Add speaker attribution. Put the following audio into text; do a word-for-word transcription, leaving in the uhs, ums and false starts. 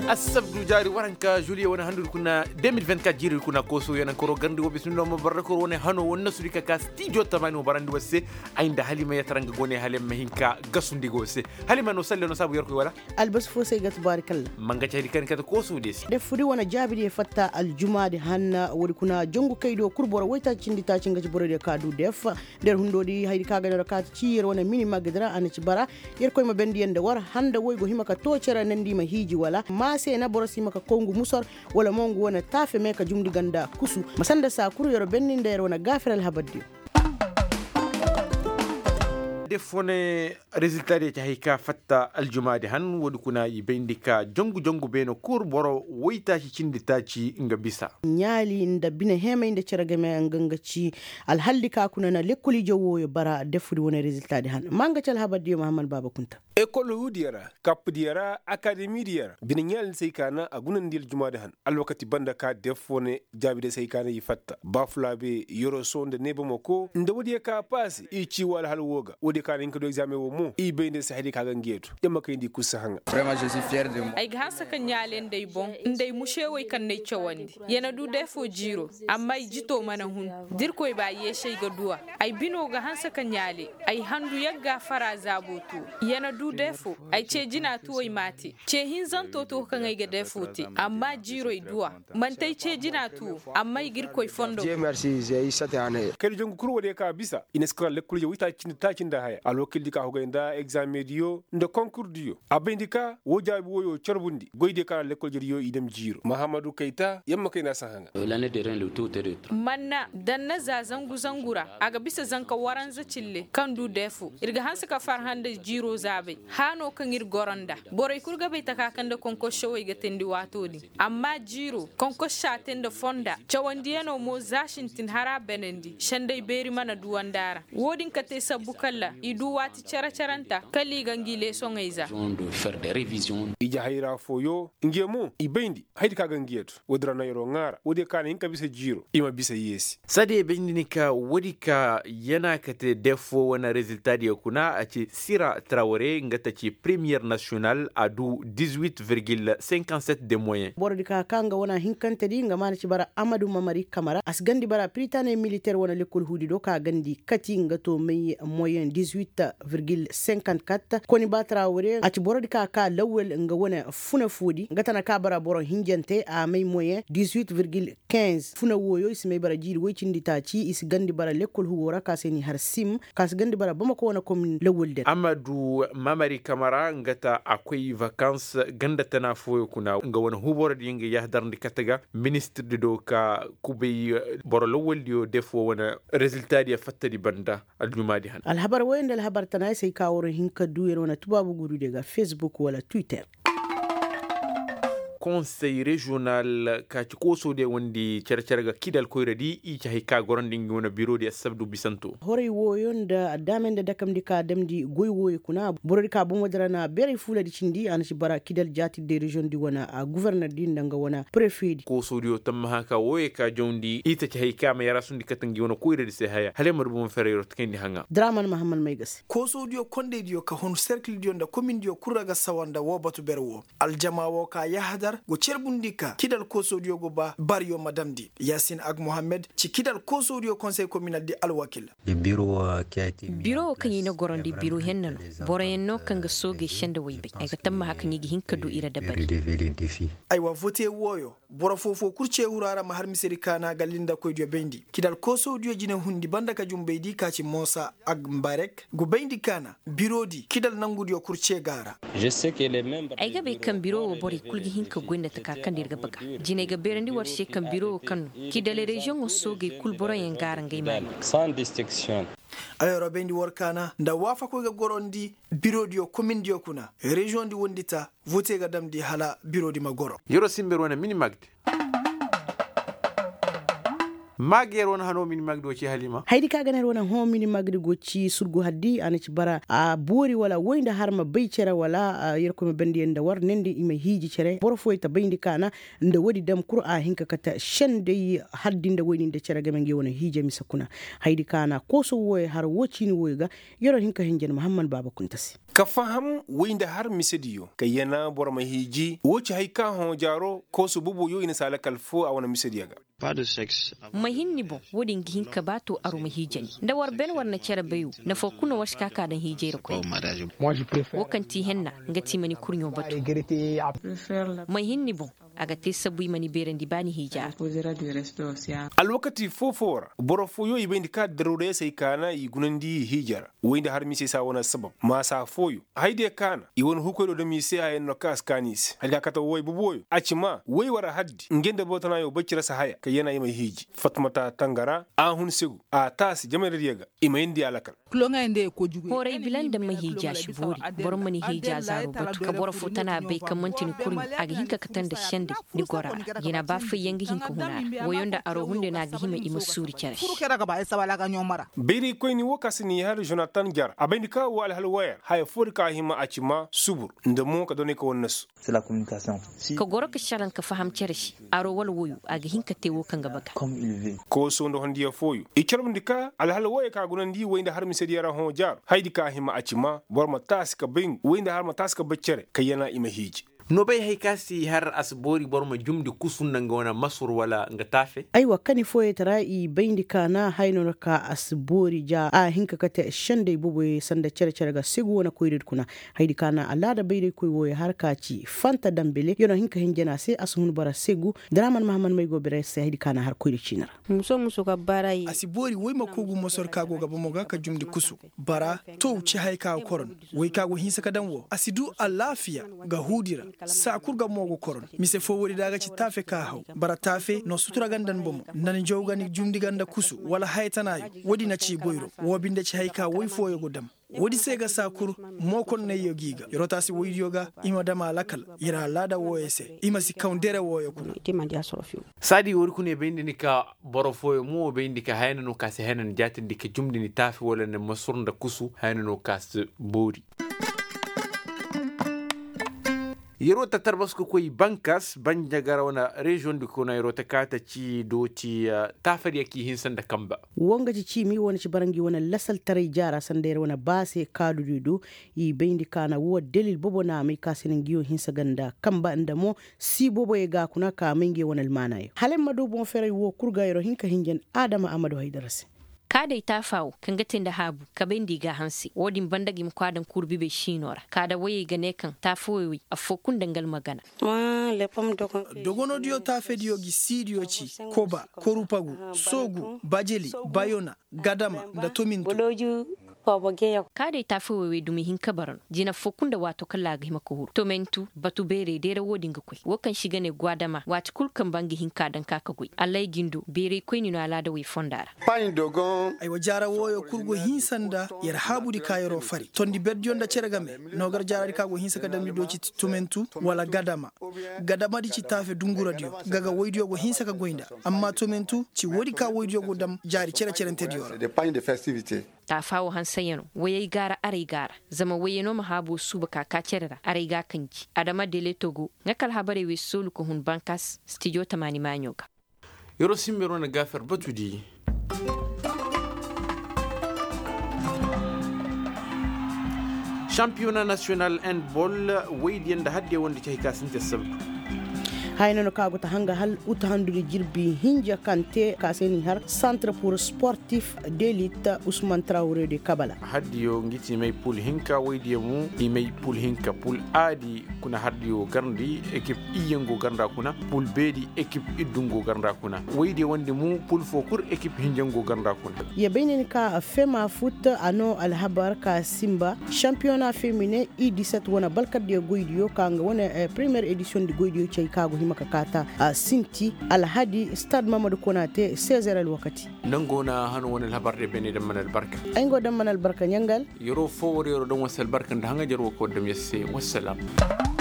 Speaker 1: asabdu jari waranka julie wona handu kuna deux mille vingt-quatre jiri kuna koso yana koro gandi wo bisno mo barako wona hano wonna surika ka studio tamani wo barandi wasse ainda halima yataranga gone halima hinka gasundi gose halima no salle no sabu yorko wala
Speaker 2: albas fo sey gat barakallah
Speaker 1: manga tayri kan kata koso desi
Speaker 2: de furi wona jabiri fatta aljuma de hanna wori kuna jongu kaydo kurbora wayta cindi ta cinga ci borode kadu def der hundodi haydi kaga der ka ci yer wona mini magdra an ci bara yer koy ma bendi yende war handa woy go himaka to cera nandi ma hiji wala ma se na borosi maka kongu musor wala mongu wona tafe meka jumdi ganda kusu masanda sa kuru yoro benninde yer wona gafiral habaddi
Speaker 1: defone résultat de tahika fatta aljuma de han wodi kuna yibendika jongu jongu beno kur boro woyta ci cindi taci nga bisa
Speaker 2: nyali nda bina hema inde ceragame ngangaci alhalli ka kuna na lekoli jowo yo bara defudi wona résultat de han manga cal habaddi Muhammad Baba Kunta
Speaker 3: école hudiyara kap diyara académie diyara bin nyal sai kana agunan dil juma de han alwakati banda ka defone jabi de sai kana yi fatta bafulabe yoro sonde nebo moko nda wodi ka pass i ci wal hal woga wodi ka rin ka do examen wo mo i be ne sahidi ka gangeto yamma kay ndi kusa hanga
Speaker 4: vraiment je suis fier de moi
Speaker 5: ay ga saka nyalen dai bon ndai mushewe kan ne chawandi yana du defo jiro amma jito mana hun dir koy ba ye shay ga duwa ay bino ga hansa kan nyale ay handu yagga fara zabutu yana du defo ay ce jina tuwai mati ce hin zanto to kan ay ga defo ti amma jiro duwa man tai ce jina tu amma gir koy fondo
Speaker 4: je merci je sate ane
Speaker 3: kay jongu kurwo de ka bisa inescral lekul je wita cin ta cin da haya alokil dika ho ganda examen dio nde concours dio abendika wo jabi wo chorbundi goyde ka lekol jeriyo idem jiro Mahamadou Keita yamma kayna sahanga
Speaker 6: l'année de rien le tout territoire
Speaker 5: manna dan na zazangu zangura aga bisa zanka waranza cille kan du defu irga hansa ka farhande jiro zabe hano kan ir goronda boray kurga be taka kan da konko showe ga tendi watodi amma jiro konko shaten da fonda chawandiyano mo zashintin hara benendi shandai beri mana duwandara wodin ka te sabukalla idu wati chara charanta kali gangile songaiza
Speaker 6: de faire des révisions
Speaker 3: ija hayra foyo ngemo ibendi haydi ka gangiyeto wodra na yoro ngara wodi kana inka bisa jiro ima bisa yesi
Speaker 1: sade bendinika wodi ka yana kate defo wana résultat de kuna a ci Sira Traoré ngata ci première nationale à du dix-huit virgule cinquante-sept de moyens
Speaker 2: bordi ka kanga wana hinkante di ngama ci bara Amadou Mamari Camara as gandi bara pritane militaire wana lekol hudi do ka gandi kati ngato may moyen dix-huit virgule cinquante-quatre koni ba Traoré a ci bordi ka ka lawel nga wana funa fudi ngata na ka bara boro hinjante a may moyen dix-huit virgule quinze funa woyo isme bara jiri way cindi ta ci is gandi bara lekol huwora ka seni har sim kas gandi bara bamako wana commune lawel de
Speaker 1: Amadou Mamari Camara ngata akwai vacances ganda tana foyo kuna nga wana hubora di nga yahdar ndi kataga ministre de doka kubay boro lawel dio defo wana resultat dia fatta di banda aljuma di han
Speaker 2: alhabar wayanda alhabar tana sai kawo hinka duyer wana tubabu guru daga Facebook wala Twitter
Speaker 1: conseil régional ka ci koso de wandi cercerga kidal koyradi i ci hayka gorandingi wona bureau de sabdu bisanto
Speaker 2: horay woyon da damen da dakam dika damdi goy woy kuna borodi ka bon wadrana bere fula di cindi an ci bara kidal jati de region di wona a gouverneur di ndanga wona préfet
Speaker 1: koso dio tamma haka woy ka jondi ita ci hayka ma yara sundi katangi wona koyradi se haya hale mar bum ferero tkendi hanga
Speaker 2: Draman Mahamad Maygas
Speaker 7: koso dio konde dio ka hon cercle dio da commune dio kuraga sawanda wo batu berwo aljama wo ka yahda go cerbundika kidal kosodio go ba baryo madamdi Yassine Ag Mohamed ci kidal kosodio conseil communal di Alwakil
Speaker 8: le bureau qui a été
Speaker 9: bureau kan yino gorondi bureau henno boroyenno kanga soge shende waybe ay tamma hakani gi hinkadu ira dabari
Speaker 7: ay wa voté woyo boro fofo kurce urara ma har miseri kana galinda ko dio bendi kidal kosodio jine hundi banda ka jumbeydi ka ci Mosa Ag Mbarek go bendi kana bureau di kidal nangudio kurce gara
Speaker 6: je sais que les membres
Speaker 9: ay gabe kan bureau bori kulgi hinka gwenda ta kan dirga baga jine ga berandi war she kan bureau kan kidal region o soge kul boro yen gara ngai mai
Speaker 6: sans distinction
Speaker 7: ayoro bendi workana nda wafa ko ga gorondi bureau dio commune dio kuna region di wondita voté ga damdi hala bureau di magoro
Speaker 1: yoro simber wana mini magde magero wona hano min magdo ci halima
Speaker 2: haydi ka ganar wona ho min magdi go ci surgo haddi ana ci bara a bori wala woynda harma baycere wala yerko me bandi en da war nende ima hiji cere boro foy ta bayndi kana nda wodi dam qur'a hinka kata shende haddi nda woyni nda cere gamen wona hije mi sakuna haydi kana ko so woy har wocini woyga yoro hinka hinjen muhammad baba kuntasi
Speaker 3: ka faham wayda har misediyo kayana boro ma hiji woci hayka ho jaro ko su bubu yo ina sala kalfo a wana misediyaga
Speaker 6: Pas de sexe.
Speaker 9: mahinni bo wodin gihin ka bato aro mahijani da war ben war na cere bayu na fo kuna washka ka dan hijere ko
Speaker 4: Moi, je préfère.
Speaker 9: wakanti henna ngati mani kurnyo bato
Speaker 4: Regretter.
Speaker 9: mahinni bo aga te sabu mani berendi bani hija
Speaker 3: alwakati fofora boro fo yo ibendi ka darure sai kana i gunandi hijara wayda har mise sa wana sabab ma sa foyo hayde kana i won hukodo da mise ay no kas kanis halga kata woy buboyo acima way wara haddi ngende botana yo baccira sa haya yana yi mai hiji fatmata tangara a hun sigu a tas jama'ar riyaga ima indi alakal
Speaker 9: horai bilan da mahija shi bori boron mani hija zaro batu ka bora futana bai kamantin kurmi a ga hinka katan da shande ni gora yana ba fa yanga hinka huna woyonda aro hunde na ga hima ima suri kyare
Speaker 3: beri ko ni wakasi ni har jonathan jar abin ka wal halwaya hay fur ka hima acima subur nda mo ka doni ko wonnas
Speaker 8: c'est la communication
Speaker 9: ka gora ka sharan ka faham kyare shi aro wal woyu a ga hinka tewo kan gaba ka
Speaker 8: comme il veut
Speaker 3: ko so ndo hondiya foyu e charbndi ka al halwaya ka gunandi wayda har mi sediyara ho jar haydi ka hima acima bor ma taska bin wayda har ma taska baccere kayana ima hiji
Speaker 1: no bai haikasi har asbori borma jumdi kusun nanga wana masur wala nga tafe
Speaker 2: aiwa kani foye tarai bayndi kana hayno ka asbori ja a hinka kate shande bubu sanda cere cere ga sigu wana koyrid kuna haydi kana alada bayde koy woye har kaci fanta dambele yono hinka hinjena se asun bara sigu draman mahamman may go bere se haydi kana har koyrid cinara
Speaker 10: muso muso ka barai
Speaker 7: asibori woy makogu mosor kago ga bomoga ka jumdi kusu bara to ci hayka koron woy kago hinsa ka danwo asidu alafiya ga hudira sa kurga mogo koron mise fo wori daga ci tafe ka haw bara tafe no sutura gandan bomo nan jowgani jumdi ganda kusu wala haytanayo wodi na ci boyro wobinde ci hayka woy fo yogo dam wodi sega sakur mokon ne yogiga yorotasi woy yoga ima dama lakal ira lada woyese ima si kaundere woyo kuno
Speaker 1: sadi wori kune bendi ni ka borofoyo mo bendi ka hayna no kasi hayna jati dike jumdi ni tafe wala ne masurda kusu hayna no kas bori yero ta tarbasku koy bankas banjagara wana region du kona yero ta kata ci do ci uh, tafari yaki hinsan da kamba
Speaker 2: wonga ci ci mi wona ci barangi wona lasal tare jara sandere wona base kadu dudu i bendi kana wo delil bobo na mai kasinin giyo hinsa ganda kamba ndamo si bobo e ga kuna ka mingi wona almanayo halen mado bon fere wo kurga yero hinka hingen adama amado haydarase
Speaker 9: kada ita fawo kan gatin da habu ka bendi ga hansi wodin bandagi mu kwadan kurbi be shinora kada waye gane kan ta foyi a fokun dangal magana
Speaker 10: wa le pam dogon
Speaker 7: dogono dio ta fedio gi sidio ci koba korupagu sogu bajeli bayona gadama da tominto
Speaker 10: bodoju
Speaker 9: kada ita fi wewe dumi hin kabaran jina fokun da wato kala ga hima kohuru to mentu batu bere dere wodin ga koi wakan shiga ne gwadama wati kulkan bangi hin kadan kaka goi allai gindo bere koi ni no ala da we fondara
Speaker 7: pain dogon ay wajara woyo kurgo hin sanda yar habudi kayro fari tondi bedjonda ceregame no gar jarari kago hin saka damdi doci to mentu wala gadama gadama di ci tafe dungura dio gaga woydio go hin saka goinda amma to mentu ci wodi ka woydio go dam jari cere cere ntediora
Speaker 11: des pain de festivité
Speaker 9: ta fawo han sayano waye gara arai gara zama waye no mahabo suba kaka cerera arai ga kanki adama dele togo ngakal habare we solu ko hun bankas studio tamani manyoka
Speaker 1: yoro simbero na gafar batudi championnat national handball waydiyan da hadde wanda ke kasin tasab
Speaker 2: hayna no kago ta hanga hal uta handuri jirbi hinja kante kaseni har centre pour sportif d'élite Ousmane Traoré de Kabala
Speaker 1: hadiyo ngiti may pool hinka waydiya mu i may pool hinka pool adi kuna hadiyo garndi équipe iyengo garnda kuna pool bedi équipe idungo garnda kuna waydiya wonde mu pool fokur équipe hinjango garnda kuna
Speaker 2: ya beneni ka fema foot ano al habar ka simba championnat féminin i dix-sept wana balkat de goydiyo kanga wana eh, première édition de goydiyo chay kago makakata a sinti alhadi stade mamadou konate seize heures wakati
Speaker 1: nangona hanu wonal habarde bene dam manal barka
Speaker 2: ay ngo dam manal barka nyangal
Speaker 1: yoro fo yoro don wasal barka ndanga jarwo ko dam yasse wassalam